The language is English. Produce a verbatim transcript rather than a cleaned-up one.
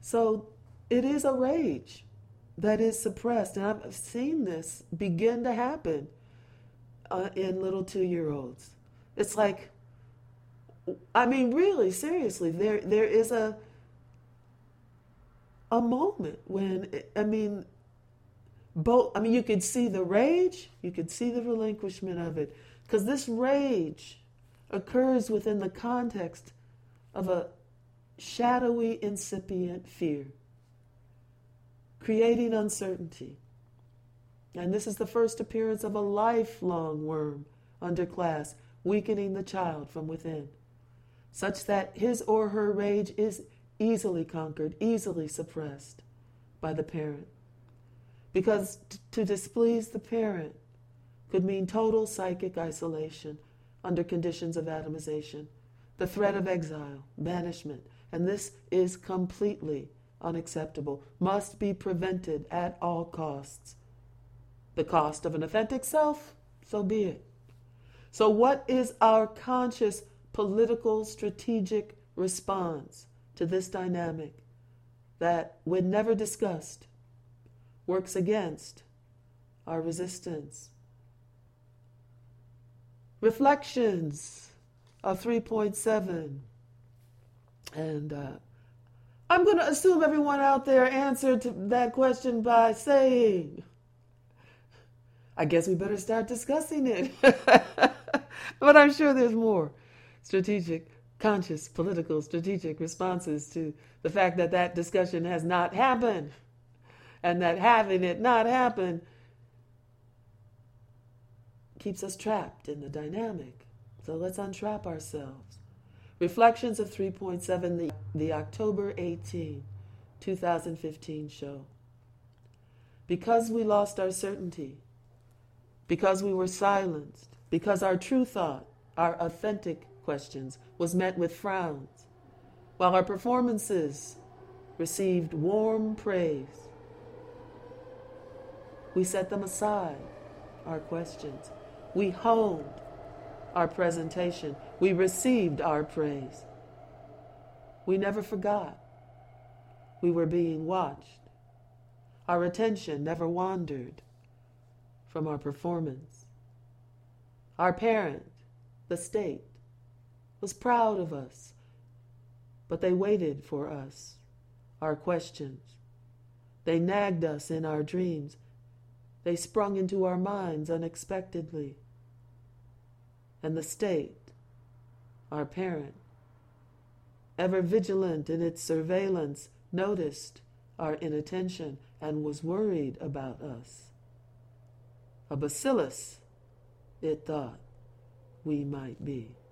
So it is a rage that is suppressed. And I've seen this begin to happen uh, in little two-year-olds. It's like, I mean, really, seriously, there there is a a moment when, I mean, both, I mean, you could see the rage, you could see the relinquishment of it, because this rage occurs within the context of a shadowy, incipient fear, creating uncertainty. And this is the first appearance of a lifelong worm underclass, weakening the child from within, such that his or her rage is easily conquered, easily suppressed by the parent. Because t- to displease the parent could mean total psychic isolation under conditions of atomization, the threat of exile, banishment, and this is completely unacceptable, must be prevented at all costs. The cost of an authentic self, so be it. So what is our conscious political strategic response to this dynamic that, when never discussed, works against our resistance? Reflections of three point seven. And uh, I'm going to assume everyone out there answered to that question by saying, I guess we better start discussing it. But I'm sure there's more strategic, conscious, political, strategic responses to the fact that that discussion has not happened, and that having it not happen keeps us trapped in the dynamic. So let's untrap ourselves. Reflections of three point seven, the, the October eighteenth, twenty fifteen show. Because we lost our certainty, because we were silenced, because our true thought, our authentic questions, was met with frowns, while our performances received warm praise, we set them aside, our questions. We honed our presentation. We received our praise. We never forgot we were being watched. Our attention never wandered from our performance. Our parent, the state, was proud of us, but they waited for us, our questions. They nagged us in our dreams. They sprung into our minds unexpectedly. And the state, our parent, ever vigilant in its surveillance, noticed our inattention and was worried about us. A bacillus, it thought, we might be.